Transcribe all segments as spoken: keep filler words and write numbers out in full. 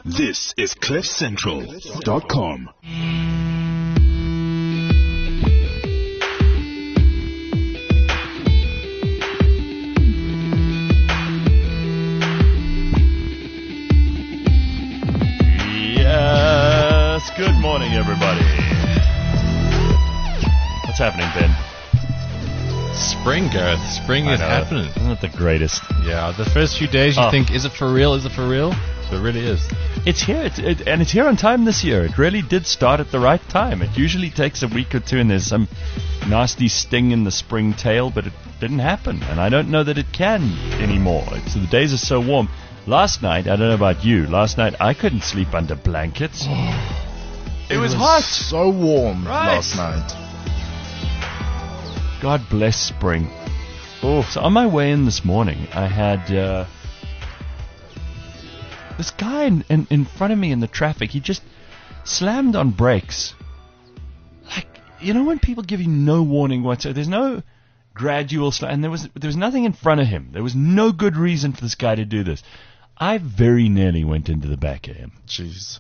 This is cliff central dot com. Yes, good morning, everybody. What's happening, Ben? Spring, Gareth. Spring I is know. happening. Isn't it the greatest? Yeah, the first few days you Oh. think, is it for real? Is it for real? But it really is. It's here, it's, it, and it's here on time this year. It really did start at the right time. It usually takes a week or two, and there's some nasty sting in the spring tail, but it didn't happen, and I don't know that it can anymore. It's, the days are so warm. Last night, I don't know about you, last night I couldn't sleep under blankets. It, was, hot. So warm Right. last night. God bless spring. Oh, so on my way in this morning, I had uh, this guy in, in, in front of me in the traffic. He just slammed on brakes. Like, you know when people give you no warning whatsoever? There's no gradual slam, and there was there was nothing in front of him. There was no good reason for this guy to do this. I very nearly went into the back of him. Jeez.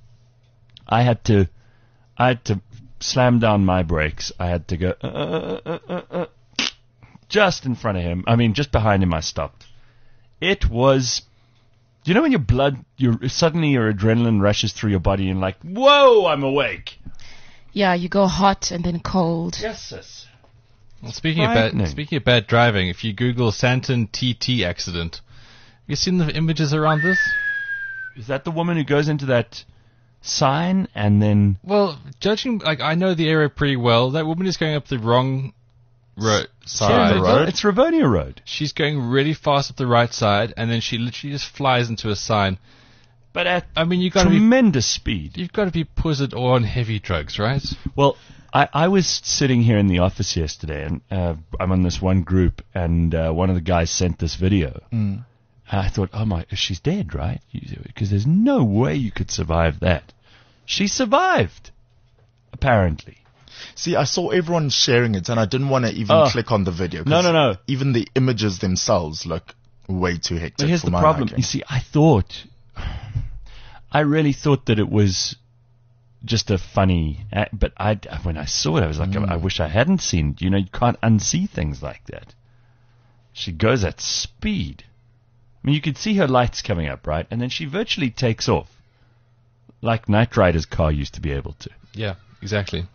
I had to, I had to slam down my brakes. I had to go uh, uh, uh, uh, uh, just in front of him. I mean, just behind him. I stopped. It was, do you know when your blood, your suddenly your adrenaline rushes through your body and like, whoa, I'm awake. Yeah, you go hot and then cold. Yes, sis. Well, speaking of Frightening. bad, speaking of bad driving, if you Google Santon T T accident, have you seen the images around this? Is that the woman who goes into that sign and then? Well, judging, like, I know the area pretty well. That woman is going up the wrong road side. Yeah, road? It's Rivonia Road. She's going really fast up the right side, and then she literally just flies into a sign. But at I mean, you got to be, tremendous speed. you've got to be puzzled or on heavy drugs, right? Well, I, I was sitting here in the office yesterday, and uh, I'm on this one group, and uh, one of the guys sent this video. Mm. And I thought, oh my, she's dead, right? Because there's no way you could survive that. She survived, apparently. See, I saw everyone sharing it, and I didn't want to even Oh. click on the video. 'cause No, no, no. Even the images themselves look way too hectic. But here's for the my problem. liking. You see, I thought, I really thought that it was just a funny, act, but I, when I saw it, I was like, Mm. I wish I hadn't seen it. You know, you can't unsee things like that. She goes at speed. I mean, you could see her lights coming up, right? And then she virtually takes off, like Knight Rider's car used to be able to. Yeah, exactly.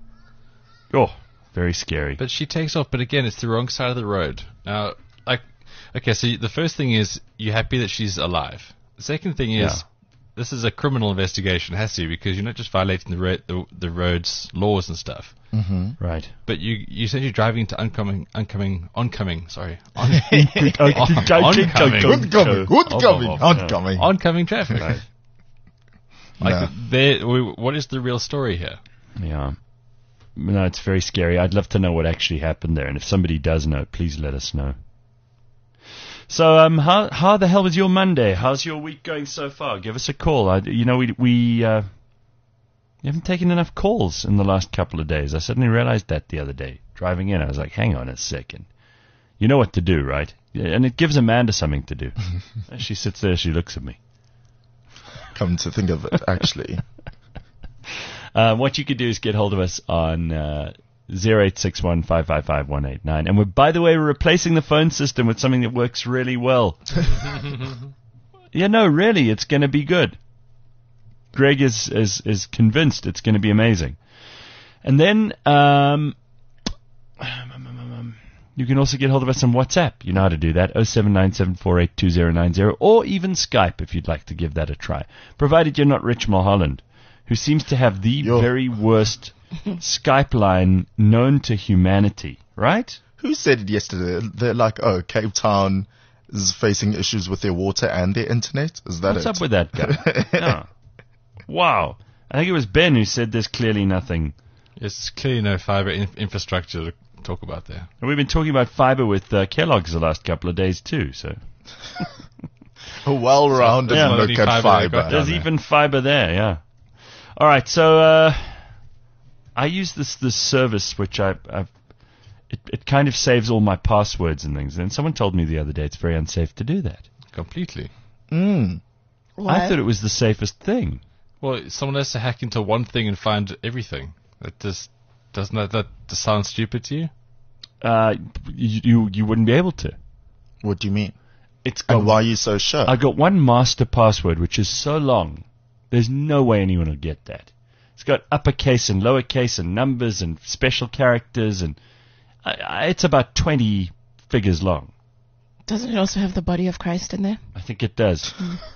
Oh, very scary. But she takes off, but again, it's the wrong side of the road. Now, like, okay, so you- the first thing is, you're happy that she's alive. The second thing is, Yeah. this is a criminal investigation, it has to be, because you're not just violating the, ro- the, the road's laws and stuff. Right. But you you said you're driving into oncoming, oncoming, oncoming, sorry, on, Good oncoming, Good coming, good Oh, coming, oh, not yeah. coming. oncoming traffic. Right. Like, No. there, w- what is the real story here? Yeah. No, it's very scary. I'd love to know what actually happened there, and if somebody does know, please let us know. So, um, how how the hell was your Monday? How's your week going so far? Give us a call. I, you know, we we uh, you haven't taken enough calls in the last couple of days. I suddenly realized that the other day driving in. I was like, hang on a second. You know what to do, right? Yeah, and it gives Amanda something to do. She sits there. She looks at me. Come to think of it, actually. Uh, what you could do is get hold of us on uh, zero eight six one, five five five, one eight nine. And we're, by the way, we're replacing the phone system with something that works really well. Yeah, no, really, it's going to be good. Greg is, is, is convinced it's going to be amazing. And then um, you can also get hold of us on WhatsApp. You know how to do that, oh seven nine seven four eight two zero nine zero, or even Skype if you'd like to give that a try, provided you're not Rich Mulholland, who seems to have the Yo. very worst Skype line known to humanity, right? Who said it yesterday? They're like, oh, Cape Town is facing issues with their water and their internet? Is that What's it? up with that guy? Yeah. Wow. I think it was Ben who said there's clearly nothing. It's clearly no fiber in- infrastructure to talk about there. And we've been talking about fiber with uh, Kellogg's the last couple of days too, so A well-rounded Yeah. look Only at fibre fiber. they got there's there. even fiber there, yeah. All right, so uh, I use this this service which I I've, it it kind of saves all my passwords and things. And someone told me the other day it's very unsafe to do that. Completely. Mm. Why? I thought it was the safest thing. Well, someone has to hack into one thing and find everything. That just doesn't that, that just sound stupid to you? Uh, you, you you wouldn't be able to. What do you mean? It's got, And why are you so sure? I got one master password which is so long. There's no way anyone will get that. It's got uppercase and lowercase and numbers and special characters, and I, I, it's about twenty figures long. Doesn't it also have the body of Christ in there? I think it does.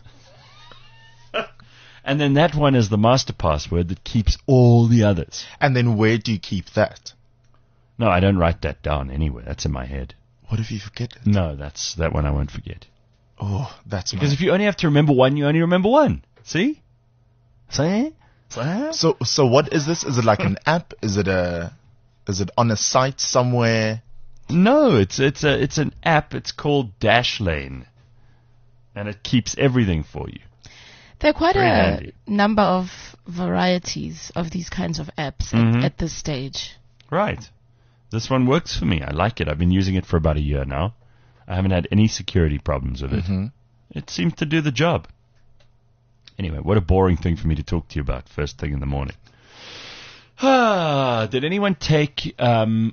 And then that one is the master password that keeps all the others. And then where do you keep that? No, I don't write that down anywhere. That's in my head. What if you forget it? No, that's that one I won't forget. Oh, that's Because my... if you only have to remember one, you only remember one. See? See? See? So, so what is this? Is it like an app? Is it a, is it on a site somewhere? No, it's it's a it's an app. It's called Dashlane, and it keeps everything for you. There are quite Very a handy. number of varieties of these kinds of apps Mhm. at, at this stage. Right. This one works for me. I like it. I've been using it for about a year now. I haven't had any security problems with it. Mm-hmm. It seems to do the job. Anyway, what a boring thing for me to talk to you about first thing in the morning. Ah, did anyone take um,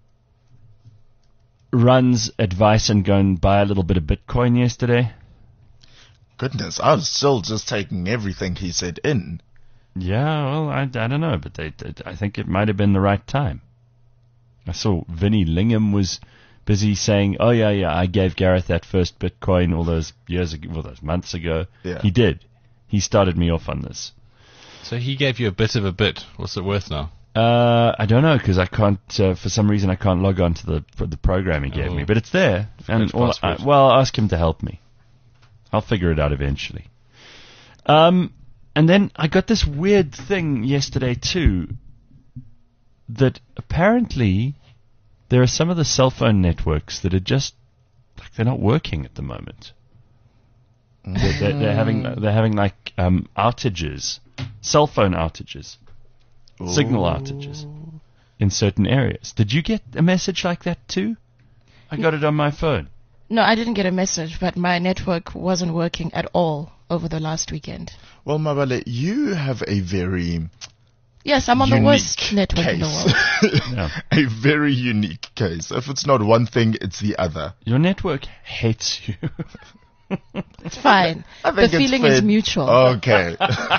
Run's advice and go and buy a little bit of Bitcoin yesterday? Goodness, I was still just taking everything he said in. Yeah, well, I, I don't know, but they, they, I think it might have been the right time. I saw Vinnie Lingham was busy saying, oh, yeah, yeah, I gave Gareth that first Bitcoin all those years ago, all those months ago. Yeah. He did. He started me off on this. So he gave you a bit of a bit. What's it worth now? Uh, I don't know, because I can't, uh, for some reason, I can't log on to the for the program he gave Oh. me. But it's there. And French all, password. I, well, I'll ask him to help me. I'll figure it out eventually. Um, and then I got this weird thing yesterday, too, that apparently there are some of the cell phone networks that are just, like, they're not working at the moment. They're, they're, they're having, they're having like, um, outages, cell phone outages, signal outages in certain areas. Did you get a message like that, too? I got it on my phone. No, I didn't get a message, but my network wasn't working at all over the last weekend. Well, Mabale, you have a very Yes, I'm on the unique worst network in the case. world. Yeah. A very unique case. If it's not one thing, it's the other. Your network hates you. It's fine. I The think it's feeling fair- is mutual. Okay.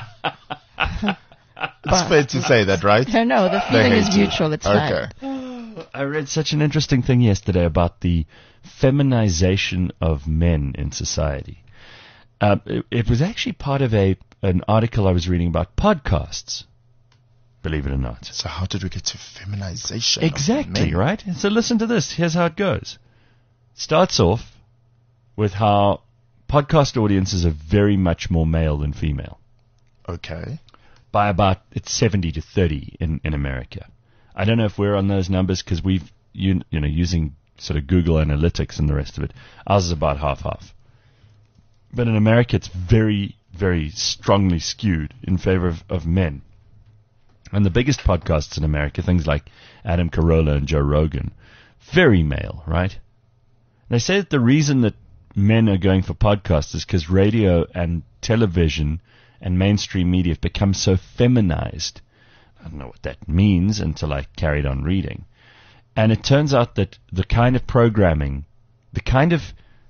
It's fair to say that, right? No, no, the They feeling is hate you. mutual. It's Okay. fine. I read such an interesting thing yesterday about the feminization of men in society. Uh, it, it was actually part of a an article I was reading about podcasts, believe it or not. So how did we get to feminization? of Exactly, men? right? So listen to this. Here's how it goes. Starts off with how podcast audiences are very much more male than female. Okay. By about, it's seventy to thirty in, in America. I don't know if we're on those numbers because we've, you, you know, using sort of Google Analytics and the rest of it. Ours is about half-half. But in America, it's very, very strongly skewed in favor of, of men. And the biggest podcasts in America, things like Adam Carolla and Joe Rogan, very male, right? They say that the reason that men are going for podcasts is because radio and television and mainstream media have become so feminized. I don't know what that means until I carried on reading. And it turns out that the kind of programming, the kind of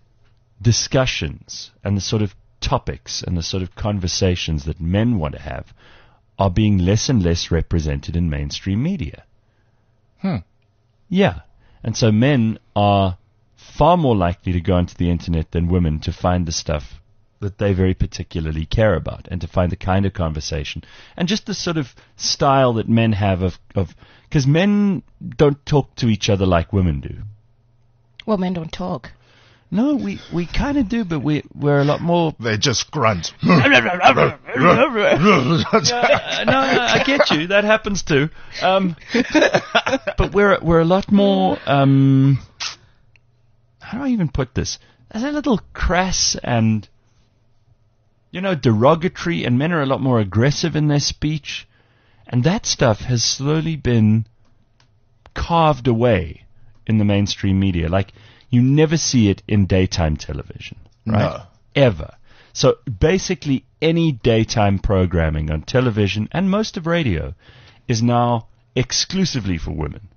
discussions and the sort of topics and the sort of conversations that men want to have are being less and less represented in mainstream media. Hmm. Yeah. And so men are far more likely to go onto the internet than women to find the stuff that they very particularly care about and to find the kind of conversation and just the sort of style that men have of, of, because men don't talk to each other like women do. Well, men don't talk. No, we, we kind of do, but we, we're a lot more. They just grunt. Uh, no, I get you. That happens too. Um, but we're we're a lot more. Um, how do I even put this? There's a little crass and, you know, derogatory, and men are a lot more aggressive in their speech, and that stuff has slowly been carved away in the mainstream media. Like, you never see it in daytime television, right? No. Ever. So basically any daytime programming on television and most of radio is now exclusively for women.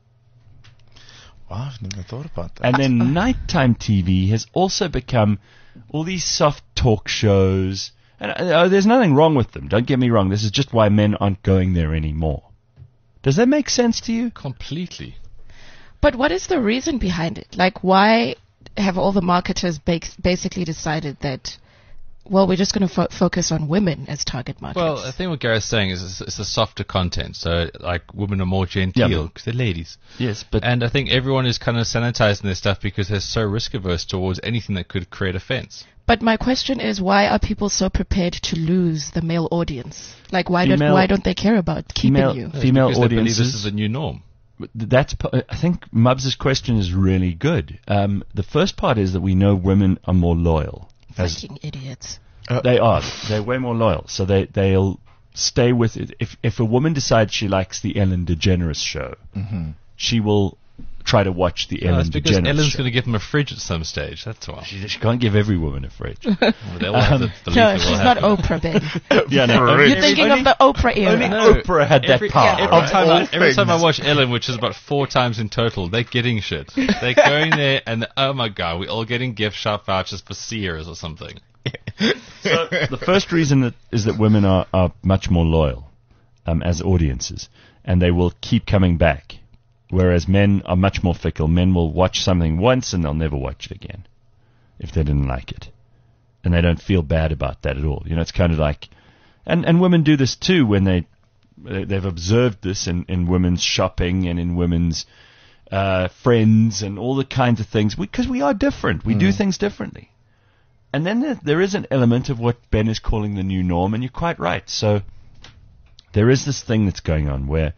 Wow, I've never thought about that. And then nighttime T V has also become all these soft talk shows. And uh, there's nothing wrong with them. Don't get me wrong. This is just why men aren't going there anymore. Does that make sense to you? Completely. But what is the reason behind it? Like, why have all the marketers ba- basically decided that, well, we're just going to fo- focus on women as target markets? Well, I think what Gareth's saying is it's, it's the softer content. So, like, women are more genteel Yeah. because they're ladies. Yes, but And I think everyone is kind of sanitizing their stuff because they're so risk averse towards anything that could create offense. But my question is, why are people so prepared to lose the male audience? Like, why don't Female- why don't they care about keeping female, you? female because they believe audiences. this is a new norm. That's. p- I think Mubs' question is really good. Um, the first part is that we know women are more loyal. As Fucking idiots. they are, they're way more loyal. So they they'll stay with it. If if a woman decides she likes the Ellen DeGeneres show, she will try to watch the No, Ellen it's because DeGeneres Ellen's show. going to give them a fridge at some stage. That's why. She, she can't give every woman a fridge. Well, they'll have to believe No, it will she's not happen. Oprah, Ben. yeah, no, You're You're thinking of the Oprah era. only No, Oprah had every, that power. Every, right? time, All I, every time I things. watch Ellen, which is about four times in total, they're getting shit. They're going there and, oh my god, we're all getting gift shop vouchers for Sears or something. So the first reason that is that women are, are much more loyal um, as audiences, and they will keep coming back, whereas men are much more fickle. Men will watch something once and they'll never watch it again if they didn't like it, and they don't feel bad about that at all. You know, it's kind of like, and and women do this too when they they've observed this in, in women's shopping and in women's uh, friends and all the kinds of things, because we, we are different. We do things differently. And then there, there is an element of what Ben is calling the new norm, and you're quite right. So there is this thing that's going on where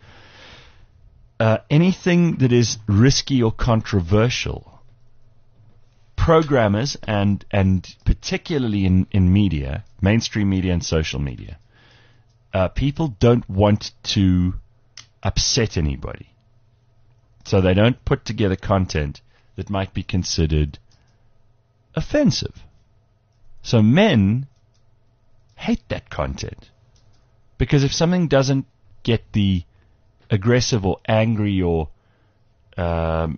uh, anything that is risky or controversial, programmers and and particularly in, in media, mainstream media and social media, uh, people don't want to upset anybody. So they don't put together content that might be considered offensive. So men hate that content, because if something doesn't get the aggressive or angry or um,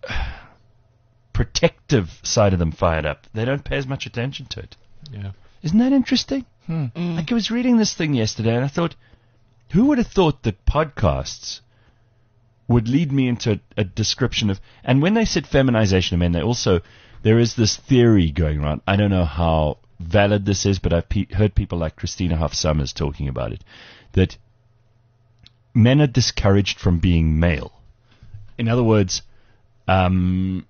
protective side of them fired up, they don't pay as much attention to it. Yeah. Isn't that interesting? Mm. Like, I was reading this thing yesterday and I thought, who would have thought that podcasts would lead me into a, a description of, and when they said feminization of men, they also, there is this theory going around. I don't know how valid this is, but I've pe- heard people like Christina Hoff Summers talking about it, that men are discouraged from being male. In other words, um,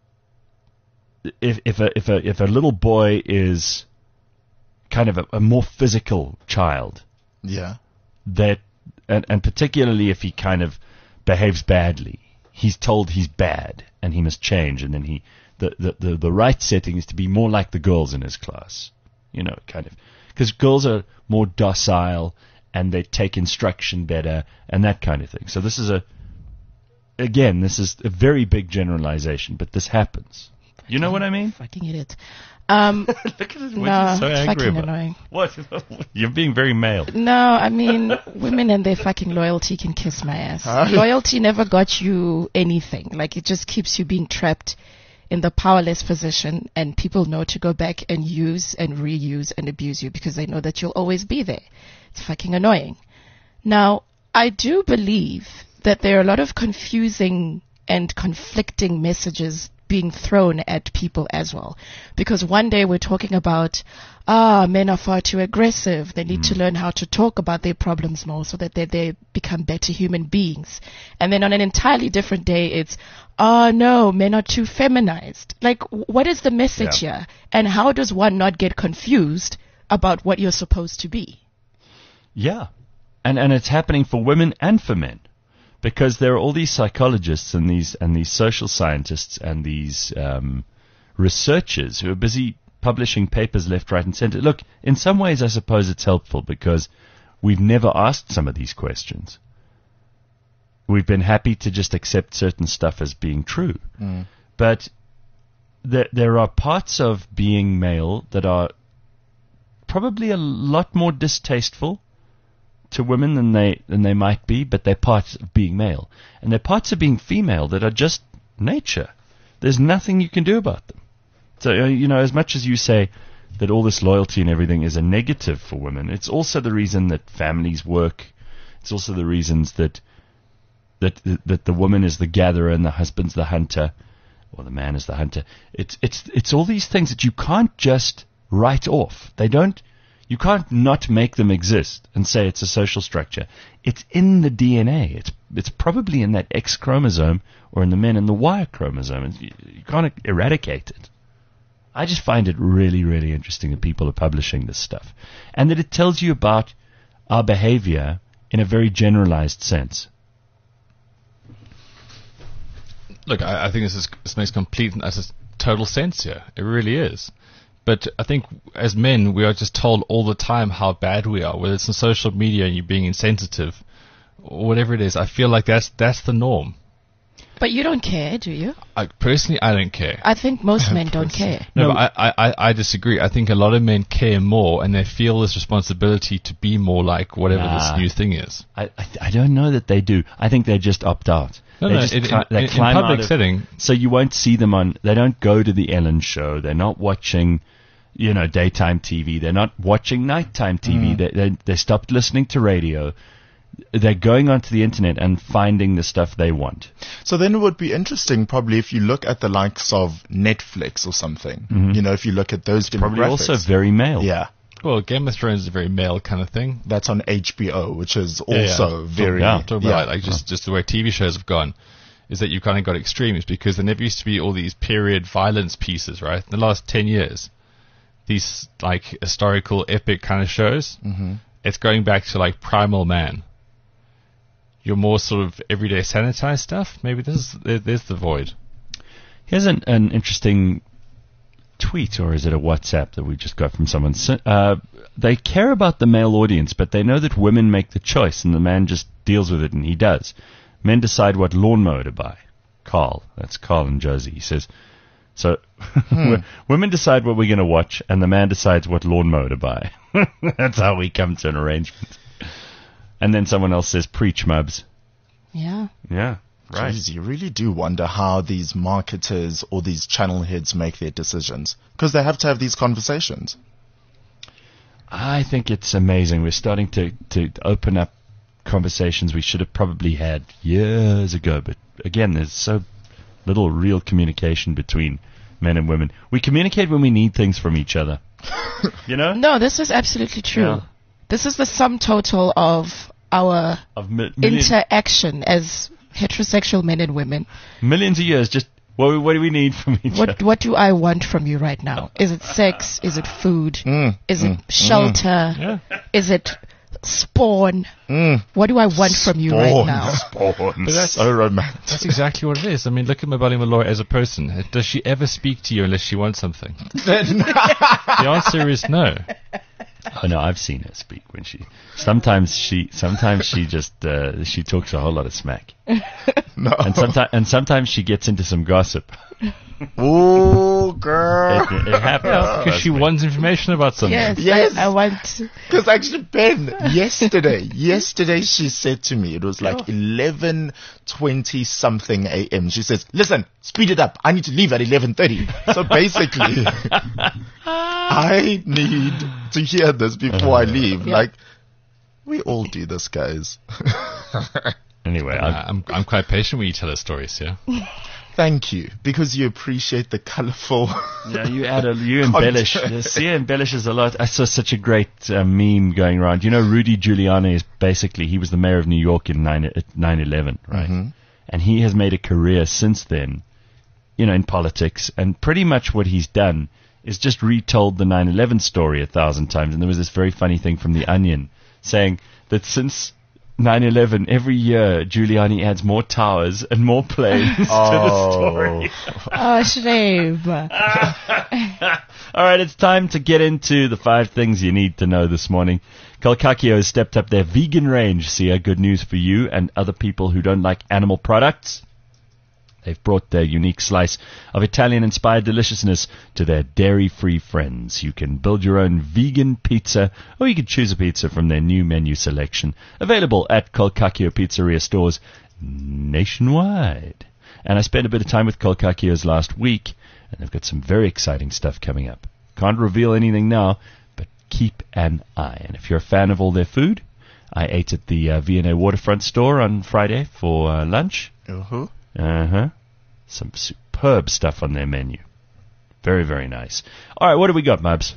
if if a if a if a little boy is kind of a, a more physical child, Yeah. that and, and particularly if he kind of behaves badly, he's told he's bad and he must change, and then he the the the, the right setting is to be more like the girls in his class, you know, kind of, because girls are more docile and they take instruction better and that kind of thing. So this is a again this is a very big generalization, but this happens. You know what I mean? Fucking idiot. Um, Look at it. What no, are you so it's angry fucking about? annoying. What? You're being very male. No, I mean, women and their fucking loyalty can kiss my ass. Huh? Loyalty never got you anything. Like, it just keeps you being trapped in the powerless position, and people know to go back and use and reuse and abuse you because they know that you'll always be there. It's fucking annoying. Now, I do believe that there are a lot of confusing and conflicting messages being thrown at people as well. Because one day we're talking about, ah, men are far too aggressive. They need to learn how to talk about their problems more so that they, they become better human beings. And then on an entirely different day, it's, ah, no, men are too feminized. Like, w- what is the message Yeah. here? And how does one not get confused about what you're supposed to be? Yeah. And and it's happening for women and for men. Because there are all these psychologists and these and these social scientists and these um, researchers who are busy publishing papers left, right, and center. Look, in some ways, I suppose it's helpful because we've never asked some of these questions. We've been happy to just accept certain stuff as being true. Mm. But there there are parts of being male that are probably a lot more distasteful to women than they than they might be, but they're parts of being male. And they're parts of being female that are just nature. There's nothing you can do about them. So, uh, you know, as much as you say that all this loyalty and everything is a negative for women, it's also the reason that families work. It's also the reasons that that that the woman is the gatherer and the husband's the hunter, or the man is the hunter. It's it's it's all these things that you can't just write off. They don't. You can't not make them exist and say it's a social structure. It's in the D N A. It's it's probably in that X chromosome or in the men in the Y chromosome. And you, you can't eradicate it. I just find it really, really interesting that people are publishing this stuff, and that it tells you about our behavior in a very generalized sense. Look, I, I think this is this makes complete, this is total sense here. It really is. But I think as men, we are just told all the time how bad we are, whether it's on social media and you being insensitive, or whatever it is. I feel like that's that's the norm. But you don't care, do you? I, personally, I don't care. I think most men don't care. No, but I, I, I disagree. I think a lot of men care more, and they feel this responsibility to be more like whatever Nah. this new thing is. I, I I don't know that they do. I think they just opt out. No, they no, just in, cli- in, they in climb public out of- setting, So you won't see them on. They don't go to the Ellen show. They're not watching, you know, daytime T V. They're not watching nighttime T V. Mm. They, they they stopped listening to radio. They're going onto the internet and finding the stuff they want. So then it would be interesting probably if you look at the likes of Netflix or something. Mhm. You know, if you look at those demographics. Probably also very male. Yeah. well, Game of Thrones is a very male kind of thing. That's on H B O, which is Yeah, yeah. also very... Yeah. Talk about like just, just the way T V shows have gone, is that you've kind of got extremes, because there never used to be all these period violence pieces, right? In the last ten years, these like historical epic kind of shows, hmm it's going back to like Primal Man. Your more sort of everyday sanitized stuff, maybe this is, there, there's the void. Here's an, an interesting tweet, or is it a WhatsApp that we just got from someone? So, uh, they care about the male audience, but they know that women make the choice, and the man just deals with it, and he does. Men decide what lawnmower to buy. Carl, that's Carl and Josie. He says, so w- women decide what we're going to watch, and the man decides what lawnmower to buy. That's how we come to an arrangement. And then someone else says, preach, Mubs. Yeah. Yeah, right. Jeez, you really do wonder how these marketers or these channel heads make their decisions. Because they have to have these conversations. I think it's amazing. We're starting to, to open up conversations we should have probably had years ago. But again, there's so little real communication between men and women. We communicate when we need things from each other. You know? No, this is absolutely true. Yeah. This is the sum total of our Of mi- million, interaction as heterosexual men and women. millions of years, just what, what do we need from each What other? what do I want from you right now? Is it sex? Is it food? Mm, Is it mm, shelter? Yeah. Is it spawn? Mm. What do I want from you right Spawn. now? Spawn. But that's, So romantic. that's exactly what it is. I mean, look at Mabali Malloy as a person. Does she ever speak to you unless she wants something? The answer is no. Oh no, I've seen her speak when she. Sometimes she, sometimes she just uh, she talks a whole lot of smack, No. and sometimes and sometimes she gets into some gossip. Ooh, girl. It, it happens Because she wants information about something. Yes, Yes. I, I want. Because actually, Ben, yesterday, yesterday she said to me, it was like eleven twenty something a.m. She says, listen, speed it up. I need to leave at eleven thirty. So basically, I need to hear this before I leave. Yeah. Like, we all do this, guys. Anyway, Uh, I, I'm I'm quite patient when you tell us stories, yeah. Thank you, because you appreciate the colorful. yeah, you add a, you embellish. Content. Sia embellishes a lot. I saw such a great uh, meme going around. You know, Rudy Giuliani is basically he was the mayor of New York in nine eleven, right? Mhm. And he has made a career since then, you know, in politics. And pretty much what he's done is just retold the nine eleven story a thousand times. And there was this very funny thing from The Onion saying that since nine eleven, every year Giuliani adds more towers and more planes to the story. Oh, shame. All right, it's time to get into the five things you need to know this morning. Kalkakio has stepped up their vegan range. Sia, good news for you and other people who don't like animal products. They've brought their unique slice of Italian-inspired deliciousness to their dairy-free friends. You can build your own vegan pizza, or you can choose a pizza from their new menu selection. Available at Colcacchio Pizzeria stores nationwide. And I spent a bit of time with Colcacchio's last week, and they've got some very exciting stuff coming up. Can't reveal anything now, but keep an eye. And if you're a fan of all their food, I ate at the uh, V and A Waterfront store on Friday for uh, lunch. Uh-huh. Uh-huh. Some superb stuff on their menu. Very, very nice. All right, what do we got, Mubs?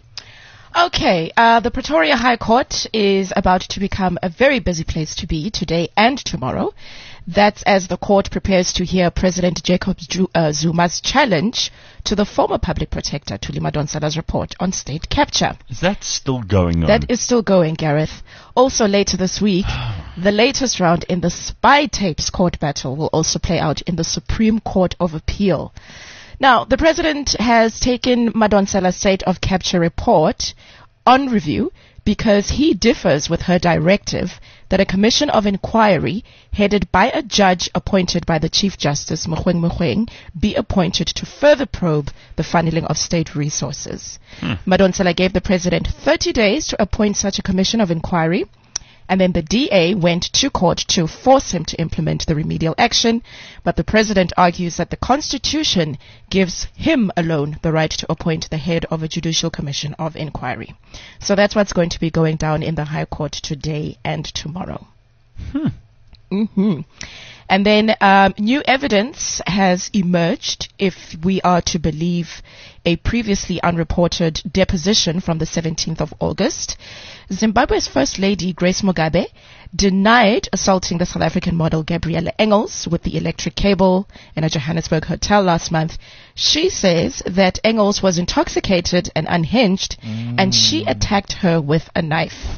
Okay, uh, the Pretoria High Court is about to become a very busy place to be today and tomorrow. That's as the court prepares to hear President Jacob Ju- uh, Zuma's challenge to the former public protector, Thuli Madonsela's report on state capture. Is that still going on? That is still going, Gareth. Also later this week, the latest round in the spy tapes court battle will also play out in the Supreme Court of Appeal. Now, the president has taken Madonsela's state of capture report on review because he differs with her directive that a commission of inquiry headed by a judge appointed by the Chief Justice, Mogoeng Mogoeng, be appointed to further probe the funneling of state resources. Hmm. Madonsela gave the president thirty days to appoint such a commission of inquiry, and then the D A went to court to force him to implement the remedial action, but the president argues that the Constitution gives him alone the right to appoint the head of a judicial commission of inquiry. So that's what's going to be going down in the High Court today and tomorrow. Hmm. Mm-hmm. And then um, new evidence has emerged, if we are to believe a previously unreported deposition from the seventeenth of August. Zimbabwe's First Lady, Grace Mugabe, denied assaulting the South African model Gabrielle Engels with the electric cable in a Johannesburg hotel last month. She says that Engels was intoxicated and unhinged, mm. and she attacked her with a knife.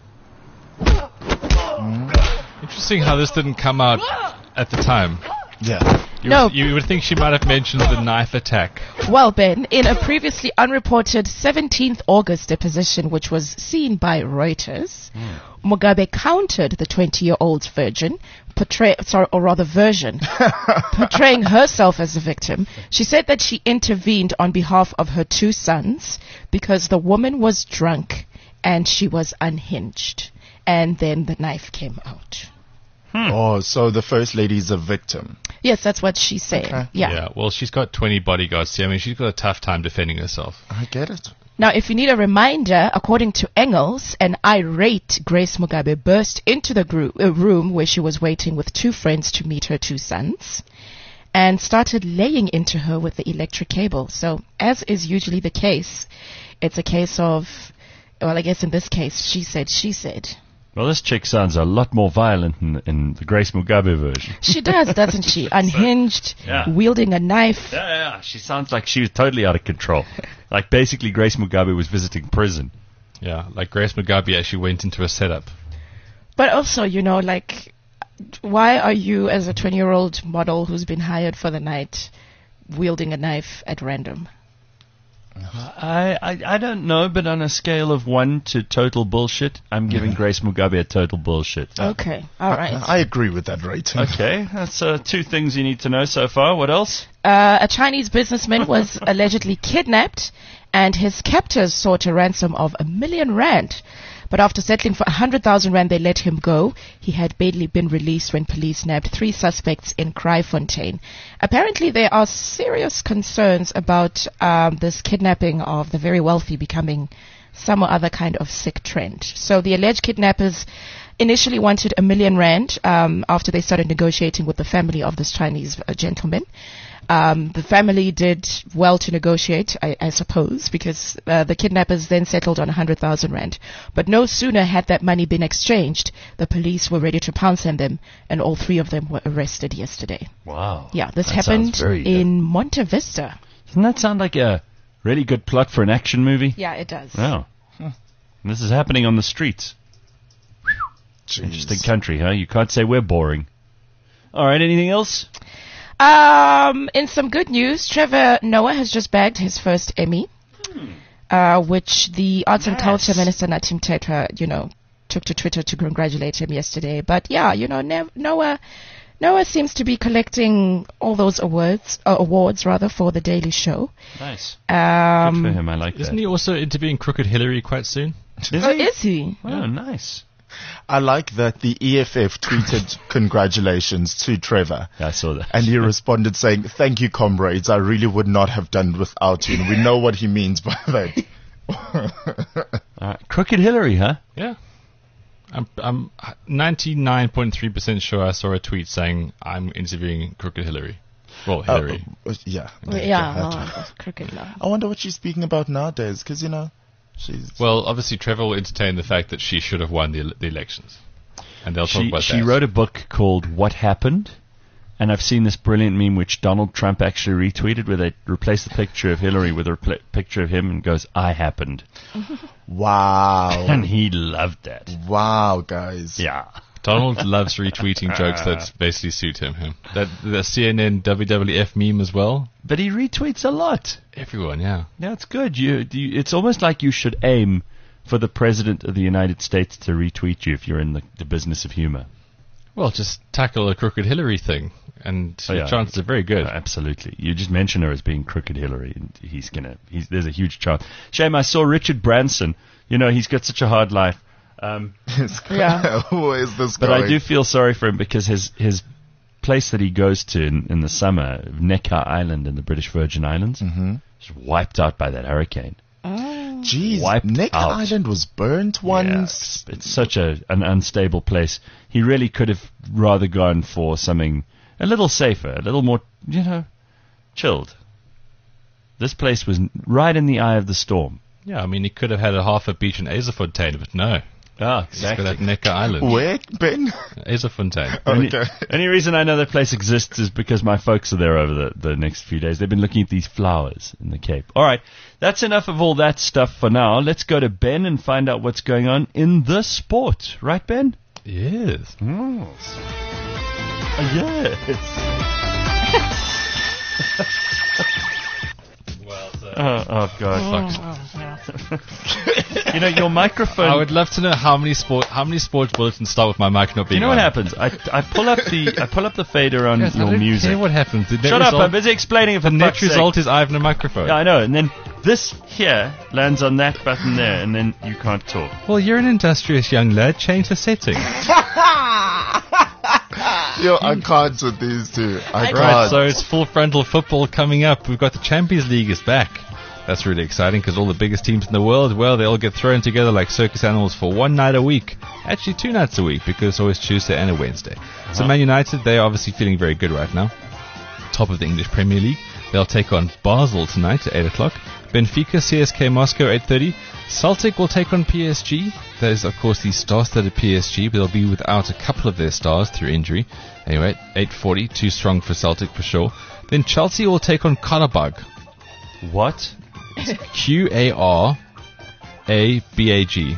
Mm. Interesting how this didn't come out at the time. Yeah. You, no. would, you would think she might have mentioned the knife attack. Well, Ben, in a previously unreported seventeenth of August deposition, which was seen by Reuters, mm. Mugabe countered the twenty-year-old's virgin, portray, sorry, or rather version, portraying herself as a victim. She said that she intervened on behalf of her two sons because the woman was drunk and she was unhinged. And then the knife came out. Hmm. Oh, so the First Lady is a victim. Yes, that's what she's saying. Okay. Yeah. Yeah, well, she's got twenty bodyguards. See, I mean, she's got a tough time defending herself. I get it. Now, if you need a reminder, according to Engels, an irate Grace Mugabe burst into the gro- uh, room where she was waiting with two friends to meet her two sons and started laying into her with the electric cable. So, as is usually the case, it's a case of, well, I guess in this case, she said, she said. Well, this chick sounds a lot more violent in, in the Grace Mugabe version. She does, doesn't she? Unhinged, yeah. wielding a knife. Yeah, yeah, yeah. She sounds like she was totally out of control. Like, basically, Grace Mugabe was visiting prison. Yeah, like Grace Mugabe actually went into a setup. But also, you know, like, why are you, as a twenty-year-old model who's been hired for the night, wielding a knife at random? I, I I don't know, but on a scale of one to total bullshit, I'm giving Yeah. Grace Mugabe a total bullshit. Okay, all right. I, I agree with that rating. Okay, that's uh, two things you need to know so far. What else? Uh, a Chinese businessman was allegedly kidnapped, and his captors sought a ransom of a million rand. But after settling for one hundred thousand rand, they let him go. He had barely been released when police nabbed three suspects in Kraaifontein. Apparently, there are serious concerns about um, this kidnapping of the very wealthy becoming some or other kind of sick trend. So the alleged kidnappers initially wanted a million rand um, after they started negotiating with the family of this Chinese uh, gentleman. Um, the family did well to negotiate, I, I suppose, because uh, the kidnappers then settled on one hundred thousand rand. But no sooner had that money been exchanged, the police were ready to pounce on them, and all three of them were arrested yesterday. Wow. Yeah, this That happened sounds very good. in Monte Vista. Doesn't that sound like a really good plot for an action movie? Yeah, it does. Wow. And this is happening on the streets. Jeez. Interesting country, huh? You can't say we're boring. All right, anything else? Um, in some good news, Trevor Noah has just bagged his first Emmy, Hmm. uh, which the Arts and Nice. Culture Minister Natim Tetra, you know, took to Twitter to congratulate him yesterday. But yeah, you know, ne- Noah Noah seems to be collecting all those awards, uh, awards rather, for The Daily Show. Nice. Um, Good for him. I like Isn't that. he also interviewing Crooked Hillary quite soon? Is oh, he? is he? Oh, nice. I like that the E F F tweeted congratulations to Trevor. Yeah, I saw that. And he responded saying, "Thank you, comrades. I really would not have done without you." And we know what he means by that. All right. Crooked Hillary, huh? Yeah. I'm I'm ninety-nine point three percent sure I saw a tweet saying I'm interviewing Crooked Hillary. Well, Hillary. Uh, uh, yeah. Well, yeah, no, that's crooked now. I wonder what she's speaking about nowadays, because, you know, she's... Well, obviously Trevor will entertain the fact that she should have won the, the elections. And they'll talk She, about she that. wrote a book called What Happened, and I've seen this brilliant meme which Donald Trump actually retweeted where they replace the picture of Hillary with a repl- picture of him and goes, "I happened." Wow. And he loved that. Wow, guys. Yeah. Donald loves retweeting jokes that basically suit him. him. That the C N N W W F meme as well. But he retweets a lot. Everyone, yeah. Yeah, it's good. You, you, it's almost like you should aim for the President of the United States to retweet you if you're in the, the business of humor. Well, just tackle a Crooked Hillary thing, and Oh, your yeah. chances are very good. Uh, absolutely. You just mention her as being Crooked Hillary, and he's gonna. He's, there's a huge chance. Shame, I saw Richard Branson. You know, he's got such a hard life. Um, Yeah. Where is this but going? I do feel sorry for him because his his place that he goes to in, in the summer, Necker Island in the British Virgin Islands, Mhm. is wiped out by that hurricane. Oh. Jeez, wiped Necker out. Island was burnt Yeah, once. it's, it's such a an unstable place. He really could have rather gone for something a little safer, a little more, you know, chilled. This place was n- right in the eye of the storm. Yeah, I mean, he could have had a half a beach in Azafontein, but no. Ah, He's got that Necker Island. Where, Ben? Azafontein. Only, Okay. only reason I know that place exists is because my folks are there over the, the next few days. They've been looking at these flowers in the Cape. All right, that's enough of all that stuff for now. Let's go to Ben and find out what's going on in the sport. Right, Ben? Yes. Yes. Yes. Well, so Oh, oh God. You know, your microphone... I would love to know how many sport how many sports bulletins start with my mic not being you know what on. happens? I, I pull up the I pull up the fader on Yes, I your don't music. care what happens. The net Shut up! result, I'm busy explaining it. For the net fuck's sake. result is I have no microphone. Yeah, I know. And then this here lands on that button there, and then you can't talk. Well, you're an industrious young lad. Change the setting. Yo, I can't with these two. I Right, can't. so it's full frontal football coming up. We've got the Champions League is back. That's really exciting because all the biggest teams in the world, well, they all get thrown together like circus animals for one night a week. Actually, two nights a week because it's always Tuesday and a Wednesday. So Man United, they're obviously feeling very good right now. Top of the English Premier League. They'll take on Basel tonight at eight o'clock. Benfica, C S K Moscow, eight thirty. Celtic will take on P S G. That is, of course, the star-studded P S G, but they'll be without a couple of their stars through injury. Anyway, eight forty, too strong for Celtic for sure. Then Chelsea will take on Qarabag. What? Q A R A B A G.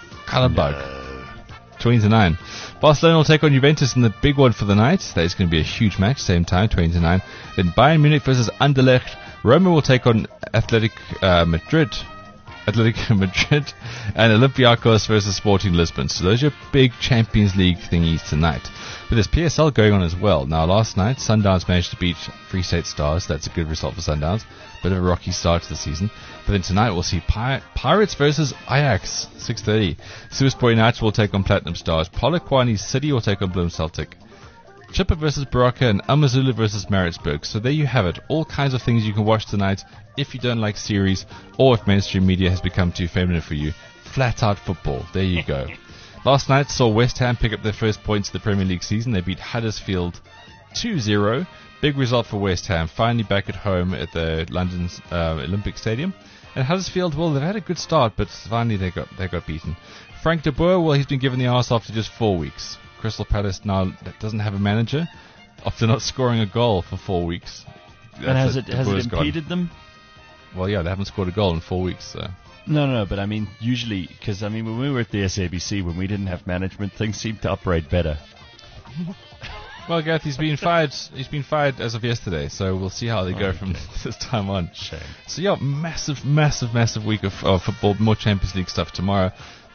Qarabag. twenty to nine. Barcelona will take on Juventus in the big one for the night. That is going to be a huge match, same time, twenty to nine. Then Bayern Munich versus Anderlecht. Roma will take on Athletic uh, Madrid. Athletic Madrid. And Olympiacos versus Sporting Lisbon. So those are your big Champions League thingies tonight. But there's P S L going on as well. Now, last night, Sundowns managed to beat Free State Stars. That's a good result for Sundowns. Bit of a rocky start to the season. But then tonight, we'll see Pir- Pirates versus Ajax, six thirty. Supersport United will take on Platinum Stars. Polokwane City will take on Bloom Celtic. Chippa versus Baraka and Amazulu versus Maritzburg. So there you have it. All kinds of things you can watch tonight if you don't like series or if mainstream media has become too feminine for you. Flat out football. There you go. Last night saw West Ham pick up their first points of the Premier League season. They beat Huddersfield two zero. Big result for West Ham. Finally back at home at the London uh, Olympic Stadium. And Huddersfield, well, they've had a good start, but finally they got they got beaten. Frank de Boer, well, he's been given the arse after just four weeks. Crystal Palace now doesn't have a manager after not scoring a goal for four weeks. And has it De has it Boer's gone. impeded them? Well, yeah, they haven't scored a goal in four weeks. So. No, no, no, but I mean, usually, because I mean, when we were at the S A B C, when we didn't have management, things seemed to operate better. Well, Gareth, he's been fired. He's been fired as of yesterday, so we'll see how they go Oh, from okay. this time on. Shame. So yeah, massive, massive, massive week of, of football. More Champions League stuff tomorrow.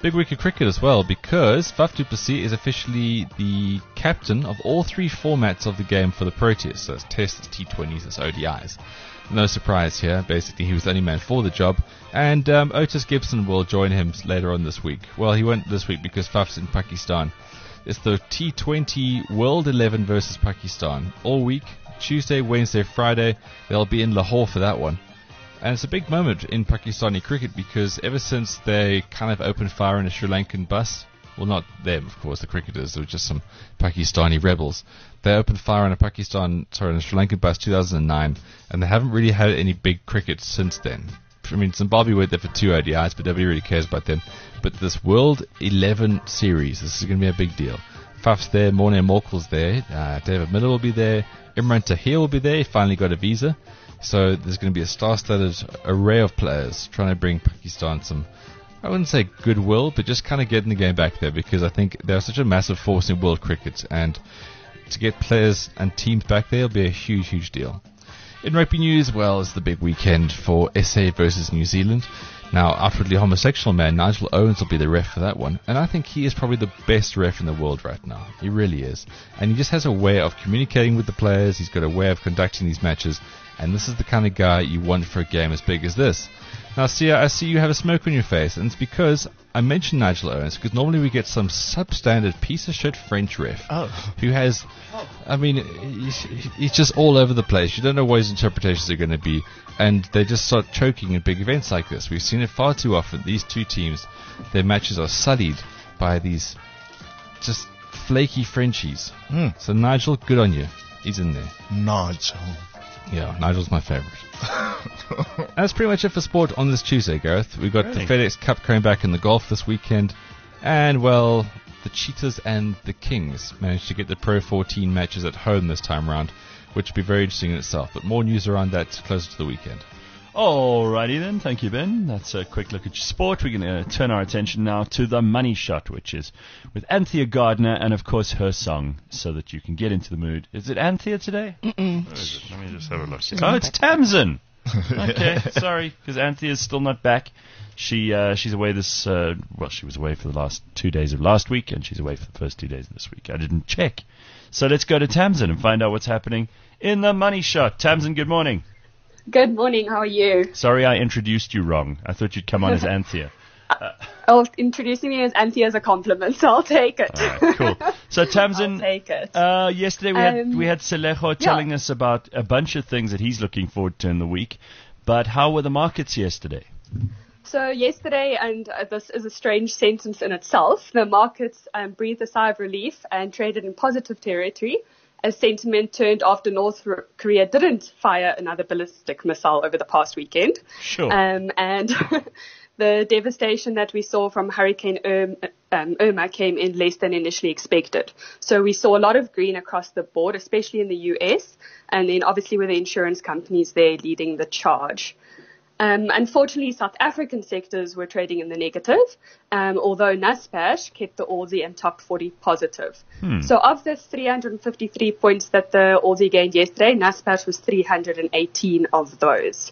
Big week of cricket as well, because Faf du Plessis is officially the captain of all three formats of the game for the Proteas. So it's Tests, it's T twenties, it's O D Is. No surprise here. Basically, he was the only man for the job. And um, Otis Gibson will join him later on this week. Well, he won't this week because Faf's in Pakistan. It's the T twenty World eleven versus Pakistan. All week, Tuesday, Wednesday, Friday, they'll be in Lahore for that one. And it's a big moment in Pakistani cricket because ever since they kind of opened fire on a Sri Lankan bus, well, not them, of course, the cricketers, they were just some Pakistani rebels. They opened fire on a Pakistan, sorry, on a Sri Lankan bus two thousand nine, and they haven't really had any big cricket since then. I mean, Zimbabwe went there for two O D Is, but nobody really cares about them. But this World eleven series, this is going to be a big deal. Faf's there, Morne Morkel's there, uh, David Miller will be there, Imran Tahir will be there, he finally got a visa. So there's going to be a star-studded array of players trying to bring Pakistan some, I wouldn't say goodwill, but just kind of getting the game back there, because I think they're such a massive force in world cricket, and to get players and teams back there will be a huge, huge deal. In rugby news, well, it's the big weekend for S A versus New Zealand. Now, outwardly homosexual man Nigel Owens will be the ref for that one, and I think he is probably the best ref in the world right now. He really is. And he just has a way of communicating with the players, he's got a way of conducting these matches, and this is the kind of guy you want for a game as big as this. Now, Sia, I see you have a smoke on your face, and it's because I mentioned Nigel Owens, because normally we get some substandard piece of shit French ref Oh. who has, I mean, he's, he's just all over the place. You don't know what his interpretations are going to be, and they just start choking in big events like this. We've seen it far too often. These two teams, their matches are sullied by these just flaky Frenchies. Mm. So, Nigel, good on you. He's in there. Nigel. Yeah, Nigel's my favourite. That's pretty much it for sport on this Tuesday, Gareth. We've got Really? the FedEx Cup coming back in the golf this weekend. And, well, the Cheetahs and the Kings managed to get the Pro fourteen matches at home this time round, which will be very interesting in itself. But more news around that closer to the weekend. Alrighty then, thank you, Ben. That's a quick look at your sport. We're going to turn our attention now to the Money Shot, which is with Anthea Gardner and, of course, her song, so that you can get into the mood. Is it Anthea today? Mm-mm. Where is it? Let me just have a look. She's Oh, not it's back. Tamsin. Okay, sorry, because Anthea's still not back. She uh, she's away this. Uh, well, she was away for the last two days of last week, and she's away for the first two days of this week. I didn't check, so let's go to Tamsin and find out what's happening in the Money Shot. Tamsin, good morning. Good morning, how are you? Sorry, I introduced you wrong. I thought you'd come on as Anthea. Oh, introducing me as Anthea is a compliment, so I'll take it. All right, cool. So I'll Tamsin, take it. uh, yesterday we had Um, we had Selejo telling us about a bunch of things that he's looking forward to in the week. But how were the markets yesterday? So yesterday, and uh, this is a strange sentence in itself, the markets um, breathed a sigh of relief and traded in positive territory as sentiment turned after North R- Korea didn't fire another ballistic missile over the past weekend. Sure. Um, and the devastation that we saw from Hurricane Irma, um, Irma came in less than initially expected. So we saw a lot of green across the board, especially in the U S, and then obviously with the insurance companies there leading the charge. Um, unfortunately, South African sectors were trading in the negative, um, although Naspers kept the Aussie and top forty positive. Hmm. So of the three hundred fifty-three points that the Aussie gained yesterday, Naspers was three hundred eighteen of those.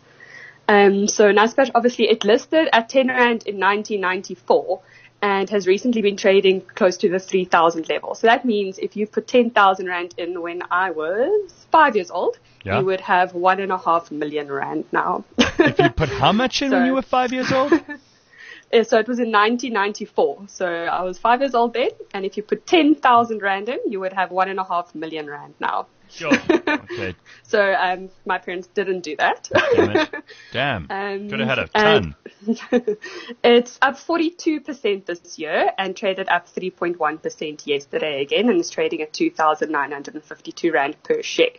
Um, so Naspers, obviously, it listed at ten rand in nineteen ninety-four and has recently been trading close to the three thousand level. So that means if you put ten thousand rand in when I was five years old, Yeah. you would have one and a half million rand now. If you put how much in when So- you were five years old? Uh, So it was in nineteen ninety-four. So I was five years old then, and if you put ten thousand rand in, you would have one and a half million rand now. Sure. Okay. So um, my parents didn't do that. Damn it. Damn. Um, Could have had a and- ton. It's up forty-two percent this year and traded up three point one percent yesterday again, and is trading at two thousand nine hundred fifty-two rand per share.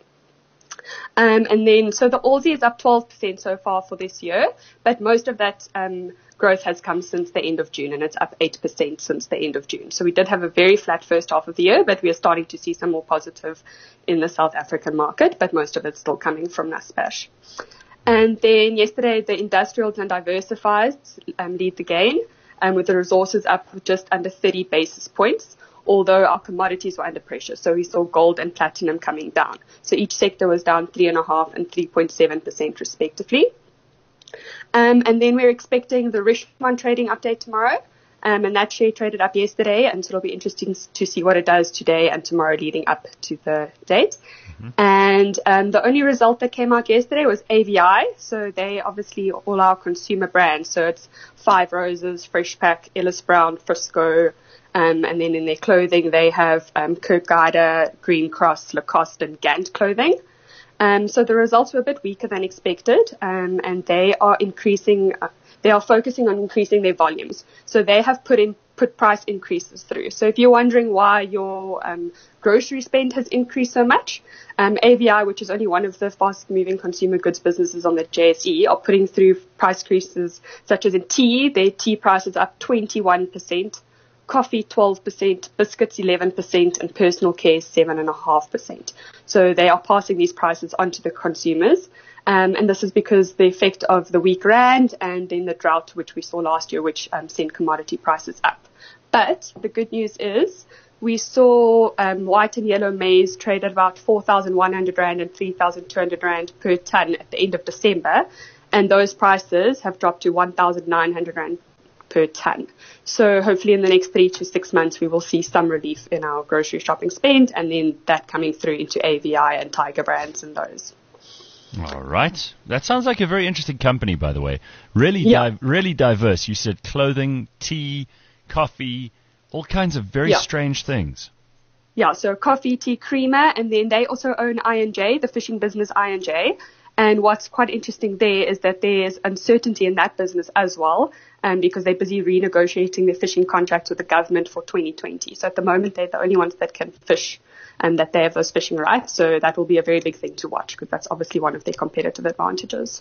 Um, and then, so the Aussie is up twelve percent so far for this year, but most of that um, growth has come since the end of June, and it's up eight percent since the end of June. So we did have a very flat first half of the year, but we are starting to see some more positive in the South African market, but most of it's still coming from Naspers. And then yesterday, the industrials and diversifiers um, lead the gain, um, with the resources up just under thirty basis points, although our commodities were under pressure. So we saw gold and platinum coming down. So each sector was down three point five and three point seven percent respectively. Um, and then we're expecting the Richmond trading update tomorrow. Um, and that share traded up yesterday, and so it'll be interesting to see what it does today and tomorrow leading up to the date. Mm-hmm. And um, the only result that came out yesterday was A V I. So they obviously all our consumer brands. So it's Five Roses, Freshpak, Ellis Brown, Frisco. Um, and then in their clothing, they have um, Kurt Geiger, Green Cross, Lacoste, and Gant clothing. Um, so the results were a bit weaker than expected, um, and they are increasing. Uh, they are focusing on increasing their volumes. So they have put in put price increases through. So if you're wondering why your um, grocery spend has increased so much, um, A V I, which is only one of the fast-moving consumer goods businesses on the J S E, are putting through price increases such as in tea. Their tea price is up twenty-one percent. Coffee twelve percent, biscuits eleven percent, and personal care seven point five percent. So they are passing these prices on to the consumers. Um, and this is because the effect of the weak rand and then the drought, which we saw last year, which um, sent commodity prices up. But the good news is we saw um, white and yellow maize trade at about four thousand one hundred rand and three thousand two hundred rand per ton at the end of December. And those prices have dropped to one thousand nine hundred rand per ton. So hopefully in the next three to six months, we will see some relief in our grocery shopping spend, and then that coming through into A V I and Tiger Brands and those. All right. That sounds like a very interesting company, by the way. Really, Yeah. di- really diverse. You said clothing, tea, coffee, all kinds of very Yeah. strange things. Yeah, so coffee, tea, creamer, and then they also own I N J, the fishing business I N J. And what's quite interesting there is that there's uncertainty in that business as well, um, because they're busy renegotiating their fishing contracts with the government for twenty twenty. So at the moment, they're the only ones that can fish and that they have those fishing rights. So that will be a very big thing to watch, because that's obviously one of their competitive advantages.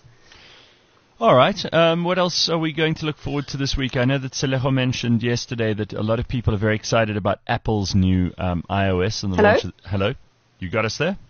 All right. Um, what else are we going to look forward to this week? I know that Seleho mentioned yesterday that a lot of people are very excited about Apple's new um, iOS and the Hello? launch of, hello? You got us there?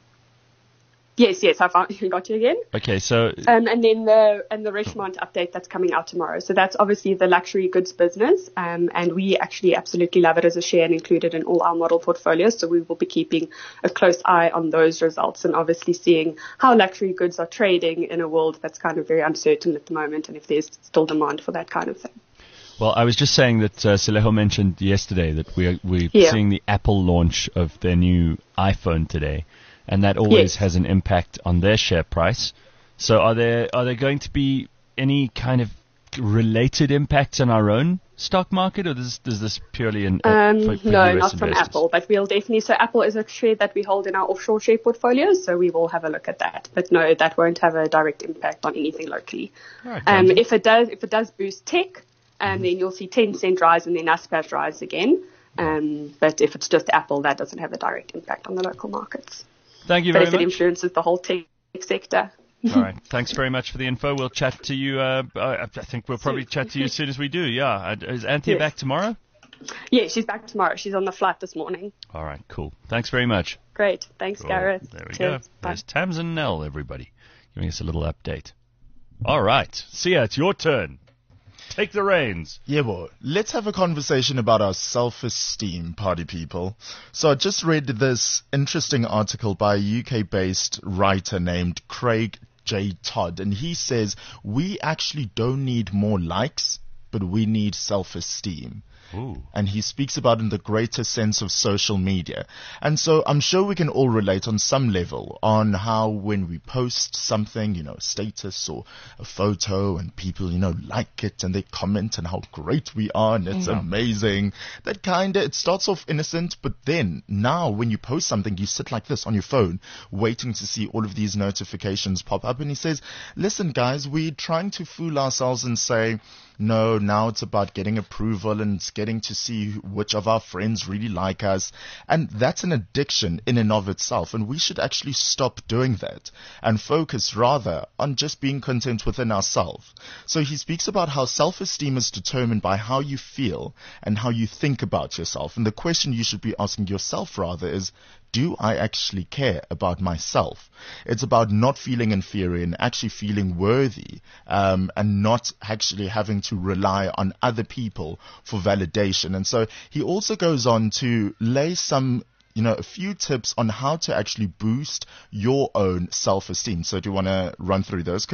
Yes, yes, I found, got you again. Okay, so Um, and then the and the Richemont update that's coming out tomorrow. So that's obviously the luxury goods business, um, and we actually absolutely love it as a share and include it in all our model portfolios. So we will be keeping a close eye on those results and obviously seeing how luxury goods are trading in a world that's kind of very uncertain at the moment, and if there's still demand for that kind of thing. Well, I was just saying that uh, Seleho mentioned yesterday that we're, we're Yeah. seeing the Apple launch of their new iPhone today, and that always Yes. has an impact on their share price. So are there are there going to be any kind of related impacts on our own stock market, or does, does this purely in, uh, Um, for, for no, U S not from investors? Apple, but we'll definitely, so Apple is a share that we hold in our offshore share portfolios, so we will have a look at that. But no, that won't have a direct impact on anything locally. All right, Um, Gandhi. if it does, if it does boost tech, um, then you'll see Tencent rise and then Naspers rise again. Um, but if it's just Apple, that doesn't have a direct impact on the local markets. Thank you But very if it much. influences the whole tech sector. All right. Thanks very much for the info. We'll chat to you. Uh, I I think we'll probably chat to you as soon as we do. Yeah. Uh, Is Anthea Yes. back tomorrow? Yeah, she's back tomorrow. She's on the flight this morning. All right. Cool. Thanks very much. Great. Thanks, Cool. Gareth. There we Cheers. go. Bye. There's Tams and Nell, everybody, giving us a little update. All right. Sia, it's your turn. Take the reins. Yeah, well, let's have a conversation about our self-esteem, party people. So I just read this interesting article by a U K-based writer named Craig J. Todd, and he says, we actually don't need more likes, but we need self-esteem. Ooh. And he speaks about in the greater sense of social media. And so I'm sure we can all relate on some level on how when we post something, you know, a status or a photo, and people, you know, like it and they comment and how great we are and it's amazing. That kind of, it starts off innocent, but then now when you post something, you sit like this on your phone waiting to see all of these notifications pop up. And he says, listen guys, we're trying to fool ourselves and say, no, now it's about getting approval and it's getting to see which of our friends really like us. And that's an addiction in and of itself. And we should actually stop doing that and focus rather on just being content within ourselves. So he speaks about how self-esteem is determined by how you feel and how you think about yourself. And the question you should be asking yourself rather is, do I actually care about myself? It's about not feeling inferior and actually feeling worthy, um, and not actually having to rely on other people for validation. And so he also goes on to lay some, you know, a few tips on how to actually boost your own self-esteem. So do you want to run through those quickly?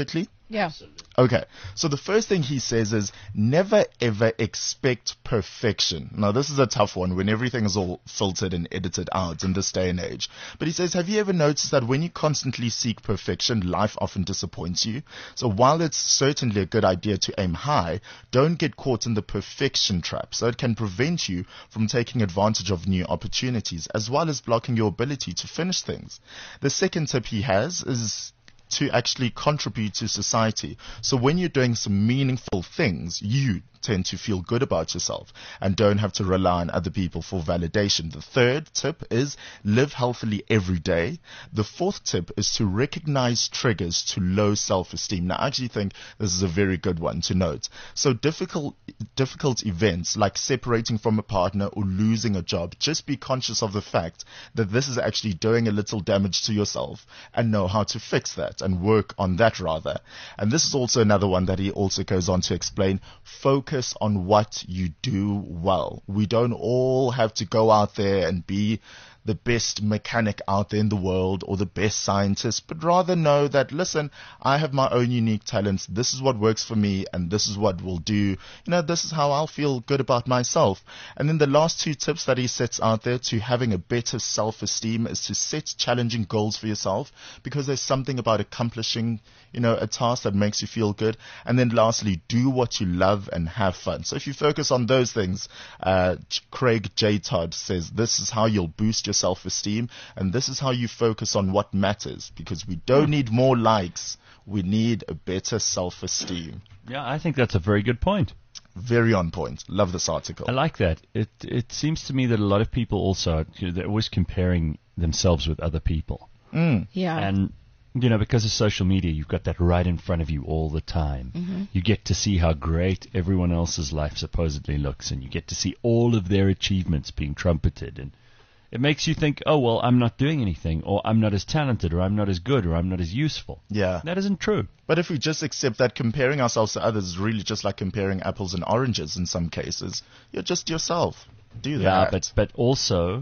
Yeah. Okay, so the first thing he says is never ever expect perfection. Now this is a tough one when everything is all filtered and edited out in this day and age. But he says, have you ever noticed that when you constantly seek perfection, life often disappoints you? So while it's certainly a good idea to aim high, don't get caught in the perfection trap. So it can prevent you from taking advantage of new opportunities as well as blocking your ability to finish things. The second tip he has is to actually contribute to society. So when you're doing some meaningful things, you tend to feel good about yourself and don't have to rely on other people for validation. The third tip is live healthily every day. The fourth tip is to recognize triggers to low self-esteem. Now, I actually think this is a very good one to note. So difficult, difficult events like separating from a partner or losing a job, just be conscious of the fact that this is actually doing a little damage to yourself and know how to fix that and work on that rather. And this is also another one that he also goes on to explain. Focus on what you do well. We don't all have to go out there and be the best mechanic out there in the world or the best scientist, but rather know that, listen, I have my own unique talents. This is what works for me and this is what will do. You know, this is how I'll feel good about myself. And then the last two tips that he sets out there to having a better self-esteem is to set challenging goals for yourself, because there's something about accomplishing, you know, a task that makes you feel good. And then lastly, do what you love and have fun. So if you focus on those things, uh, Craig J. Todd says this is how you'll boost your self-esteem, and this is how you focus on what matters, because we don't need more likes, we need a better self-esteem. Yeah, I think that's a very good point. Very on point. Love this article. I like that. It it seems to me that a lot of people also, you know, they're always comparing themselves with other people. Mm. Yeah. And, you know, because of social media, you've got that right in front of you all the time. Mm-hmm. You get to see how great everyone else's life supposedly looks, and you get to see all of their achievements being trumpeted, and it makes you think, oh, well, I'm not doing anything, or I'm not as talented, or I'm not as good, or I'm not as useful. Yeah. That isn't true. But if we just accept that comparing ourselves to others is really just like comparing apples and oranges in some cases, you're just yourself. Do that. Yeah, but, but also,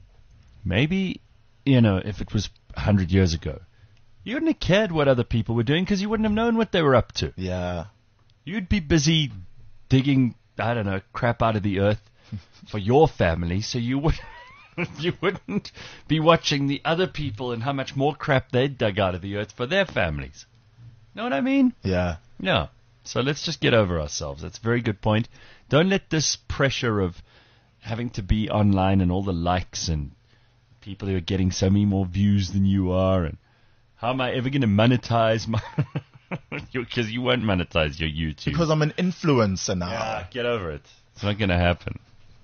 maybe, you know, if it was one hundred years ago, you wouldn't have cared what other people were doing because you wouldn't have known what they were up to. Yeah. You'd be busy digging, I don't know, crap out of the earth for your family, so you would you wouldn't be watching the other people and how much more crap they'd dug out of the earth for their families. Know what I mean? Yeah. Yeah. So let's just get over ourselves. That's a very good point. Don't let this pressure of having to be online and all the likes and people who are getting so many more views than you are, and how am I ever going to monetize my... Because you won't monetize your YouTube. Because I'm an influencer now. Yeah, get over it. It's not going to happen.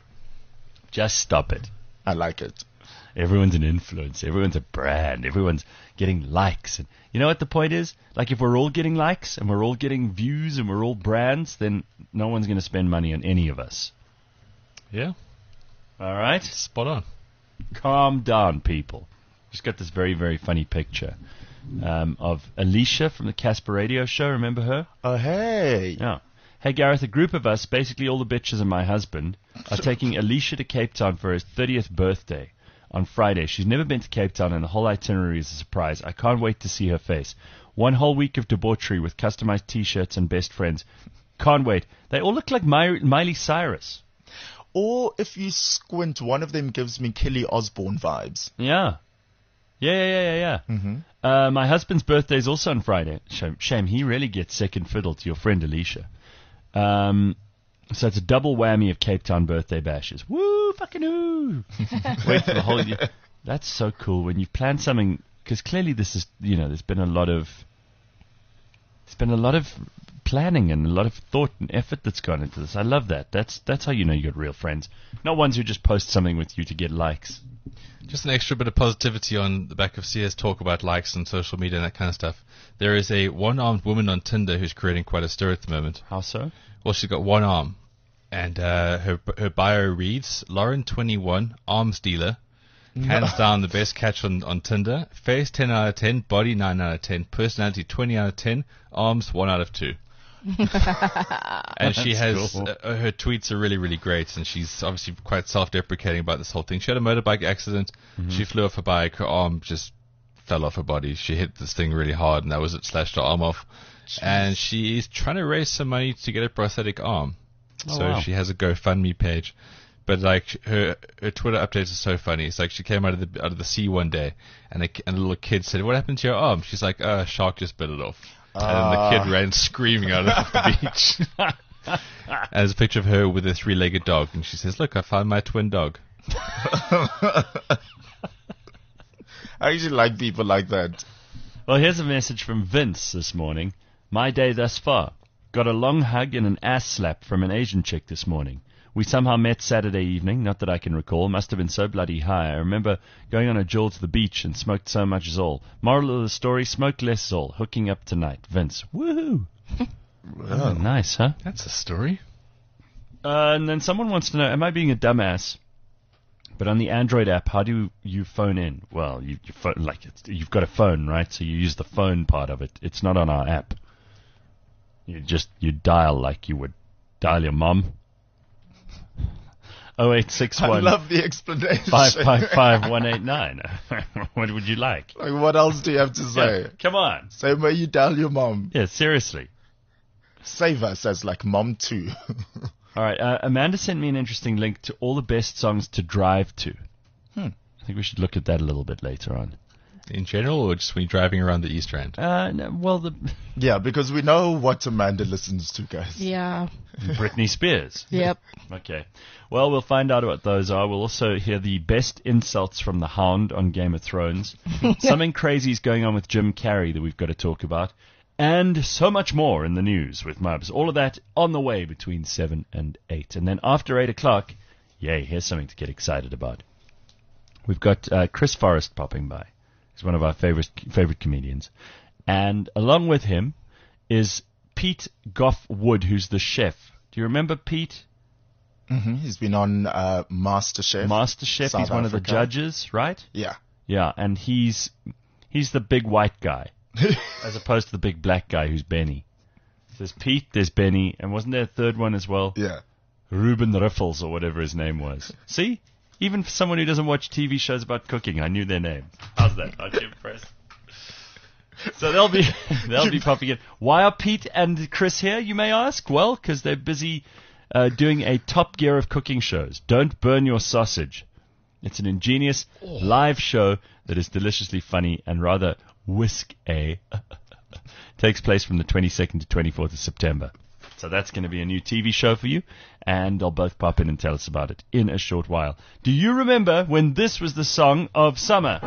Just stop it. I like it. Everyone's an influencer. Everyone's a brand. Everyone's getting likes. And you know what the point is? Like, if we're all getting likes and we're all getting views and we're all brands, then no one's going to spend money on any of us. Yeah. All right? Spot on. Calm down, people. Just got this very, very funny picture um, of Alicia from the Casper Radio Show. Remember her? Oh, hey. Yeah. Hey, Gareth, a group of us, basically all the bitches and my husband, are taking Alicia to Cape Town for her thirtieth birthday on Friday. She's never been to Cape Town, and the whole itinerary is a surprise. I can't wait to see her face. One whole week of debauchery with customized T-shirts and best friends. Can't wait. They all look like My- Miley Cyrus. Or if you squint, one of them gives me Kelly Osbourne vibes. Yeah. Yeah, yeah, yeah, yeah, yeah. Mm-hmm. Uh, my husband's birthday is also on Friday. Shame, shame he really gets second fiddle to your friend Alicia. Um, so it's a double whammy of Cape Town birthday bashes. Woo, fucking woo! Wait for the whole year. That's so cool when you plan something, because clearly this is, you know, there's been a lot of, there's been a lot of planning and a lot of thought and effort that's gone into this. I love that. That's that's how you know you got real friends, not ones who just post something with you to get likes. Just an extra bit of positivity on the back of Sia's talk about likes and social media and that kind of stuff. There is a one-armed woman on Tinder who's creating quite a stir at the moment. How so? Well, she's got one arm, and uh, her her bio reads, Lauren twenty-one, arms dealer, hands down the best catch on, on Tinder, face ten out of ten, body nine out of ten, personality twenty out of ten, arms one out of two. And she has cool. uh, her tweets are really, really great, and she's obviously quite self-deprecating about this whole thing. She had a motorbike accident. Mm-hmm. She flew off her bike. Her arm just fell off her body. She hit this thing really hard, and that was it. Slashed her arm off. and she is trying to raise some money to get a prosthetic arm. Oh, so wow. she has a GoFundMe page. But like her, her Twitter updates are so funny. It's like she came out of the out of the sea one day, and a, and a little kid said, "What happened to your arm?" She's like, "Uh, a shark just bit it off." And then the kid ran screaming out of the beach. And there's a picture of her with a three-legged dog, and she says, "Look, I found my twin dog." I actually like people like that. Well, here's a message from Vince this morning. My day thus far. Got a long hug and an ass slap from an Asian chick this morning. We somehow met Saturday evening, not that I can recall. Must have been so bloody high. I remember going on a jawl to the beach and smoked so much Zol. Moral of the story, smoke less Zol. Hooking up tonight. Vince. Woohoo! Oh, nice, huh? That's a story. Uh, and then someone wants to know, am I being a dumbass? But on the Android app, how do you phone in? Well, you, you phone, like it's, you've got a phone, right? So you use the phone part of it. It's not on our app. You just you dial like you would dial your mum. Oh eight six I one love the explanation. five five five one eight nine. What would you like? Like, what else do you have to say? Yeah, come on. Same way you dial your mom. Yeah, seriously. Save us as like mom too. All right. Uh, Amanda sent me an interesting link to all the best songs to drive to. Hmm. I think we should look at that a little bit later on. In general, or just when you're driving around the East Rand? Uh, no, well, the Yeah, because we know what Amanda listens to, guys. Yeah. Britney Spears. Yep. Okay. Well, we'll find out what those are. We'll also hear the best insults from the Hound on Game of Thrones. Something crazy is going on with Jim Carrey that we've got to talk about. And so much more in the news with Mubs. All of that on the way between seven and eight. And then after eight o'clock, yay, here's something to get excited about. We've got uh, Chris Forrest popping by. He's one of our favorite favorite comedians. And along with him is Pete Goff Wood, who's the chef. Do you remember Pete? Mm-hmm. He's been on uh, MasterChef. MasterChef. South He's one of the Africa. judges, right? Yeah. Yeah, and he's he's the big white guy, as opposed to the big black guy who's Benny. There's Pete, there's Benny, and wasn't there a third one as well? Yeah. Ruben Riffles, or whatever his name was. See? Even for someone who doesn't watch T V shows about cooking, I knew their name. How's that? Aren't you impressed? So they'll be they'll be popping in. Why are Pete and Chris here, you may ask? Well, because they're busy uh, doing a Top Gear of cooking shows. Don't burn your sausage. It's an ingenious live show that is deliciously funny and rather whisk-a. Takes place from the twenty-second to twenty-fourth of September. So that's going to be a new T V show for you, and they'll both pop in and tell us about it in a short while. Do you remember when this was the song of summer?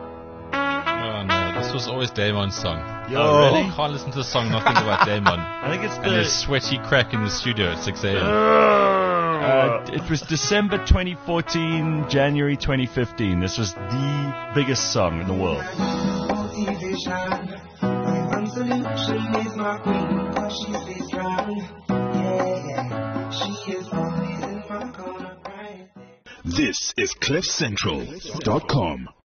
Oh no, this was always Damon's song. Yo. Oh, really? I can't listen to the song not think about Damon. I think it's And there's the... sweaty crack in the studio at six a.m. Uh, it was December twenty fourteen, January twenty fifteen. This was the biggest song in the world. Motivation, my one solution is my queen, 'cause she stays strong. Yeah, yeah, she is always in my corner, right? This is cliff central dot com.